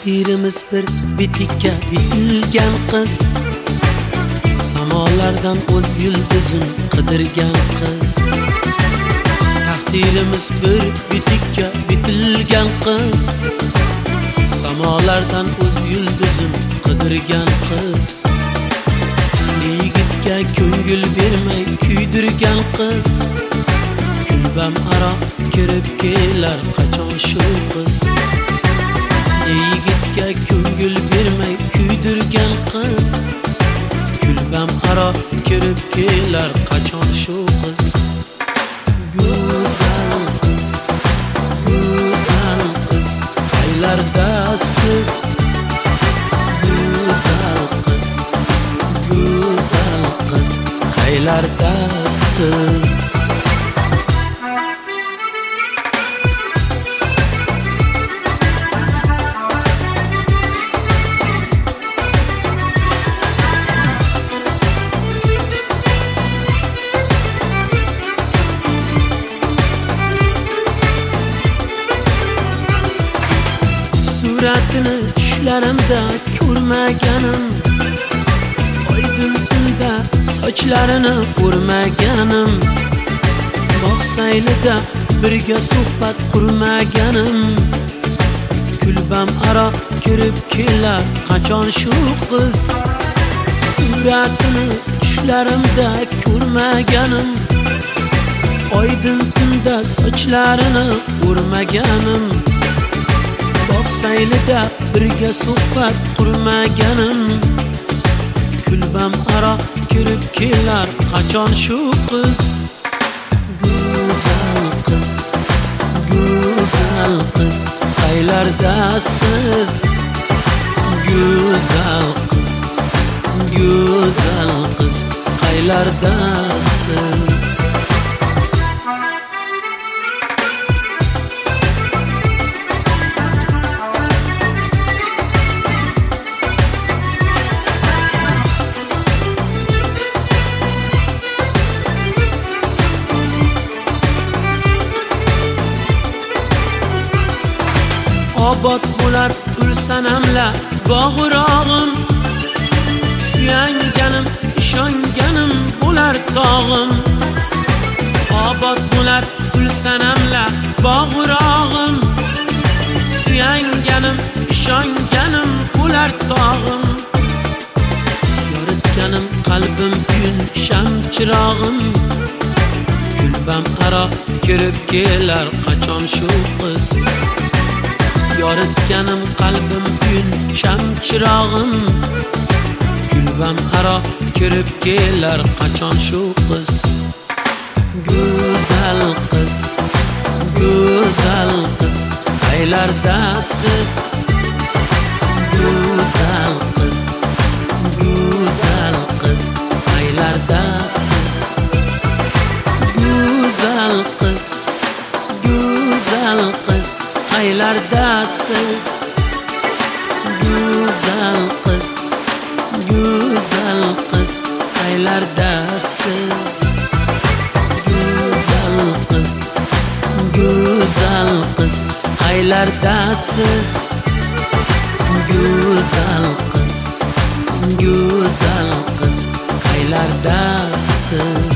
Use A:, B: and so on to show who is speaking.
A: Taqdirimiz bir bitikka bitilgan qiz, samolardan o'z yulduzin qidirgan qiz. Taqdirimiz bir bitikka bitilgan qiz, samolardan o'z yulduzin qidirgan qiz. Yigitga ko'ngil bermay kuydirgan qiz, kulbam aro kirib kelar qachon shu qiz. Yigitga ko'ngil bermay kuydirgan qiz, kulbam aro kirib kelar qachon shu qiz. Go'zal qiz, go'zal qiz, qaylardasiz? Go'zal qiz, go'zal qiz, qaylardasiz? Suratini tushlarimda ko'rmaganim, oydin tunda sochlarini o'rmaganim, bog' saylida birga suhbat qurmaganim, kulbam aro kirib kelar qachon shu qiz. Suratini tushlarimda ko'rmaganim, oydin tunda sochlarini o'rmaganim, saylida birga suhbat qurmaganim, kulbam aro kirib kelar qachon shu qiz. Go'zal qiz, go'zal qiz, qaylardasiz? Go'zal qiz, go'zal qiz, qaylardasiz? Obod bo'lar ulsanamla bog'rog'im, suyanganim, ishonganim bo'lar tog'im. Obod bo'lar ulsanamla bog'rog'im, suyanganim, ishonganim bo'lar tog'im. Yoritganim qalbim uyun shamchirog'im, kulbam aro kirib kelar qachon shu qiz. Yoritganim qalbim uyun shamchirog'im, kulbam aro kirib kelar qachon shu qiz. Go'zal qiz, go'zal qiz, qaylardasiz? Go'zal qiz, go'zal qiz, qaylardasiz? Go'zal qiz, go'zal qiz, qaylardasiz? Go'zal qiz, go'zal qiz, qaylardasiz? Go'zal qiz, go'zal qiz, qaylardasiz? Go'zal qiz, go'zal qiz, qaylardasiz?